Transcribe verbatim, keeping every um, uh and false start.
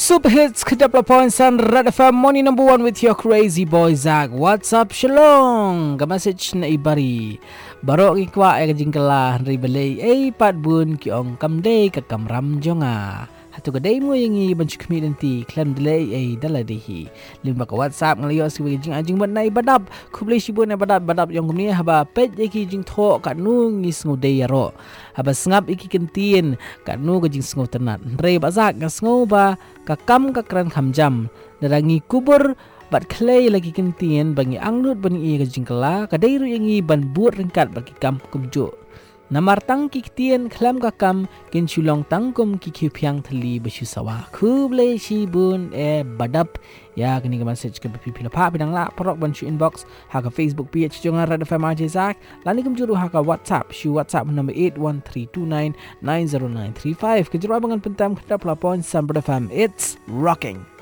Super hits kedapla point san Red F M morning number one with your crazy boy Zach. What's up Shalom? Ka message na ibari. Baro ki kwa ay kajingkala ri balay ay patbun ki ong kamday ka kamram jonga. Hatu kaday mo yung i banchu community klam delay ay daladihi. Limba ka WhatsApp ngalayo si jing ajing ban na ibadap. Kublay sibun na badap badap yung kumniya haba pet iki jing tho ka nu ngis nguday yaro. Haba sngap iki kentin ka nu ka jing sngo tanat. Ray bazak nga sngo ba kakam kakran khamjam. Darangi kubur bat clay lagi kentin bangi anglut bani i ka jing kala kaday ru yung i ban buat ringkat bagi kam kumjo. Namartang kiktian klam kakam kin chulong tangkum kikipiang thali basu sawa kuble shibun e badap ya kini ka message ke pipila pa pinang la porok ban chu inbox ha ka Facebook page jonga Red F M R J Zak lani kum juru ha ka WhatsApp shu WhatsApp number eight one three two nine nine zero nine three five ke juru abangan pentam kedap lapon Sam Red F M. It's rocking.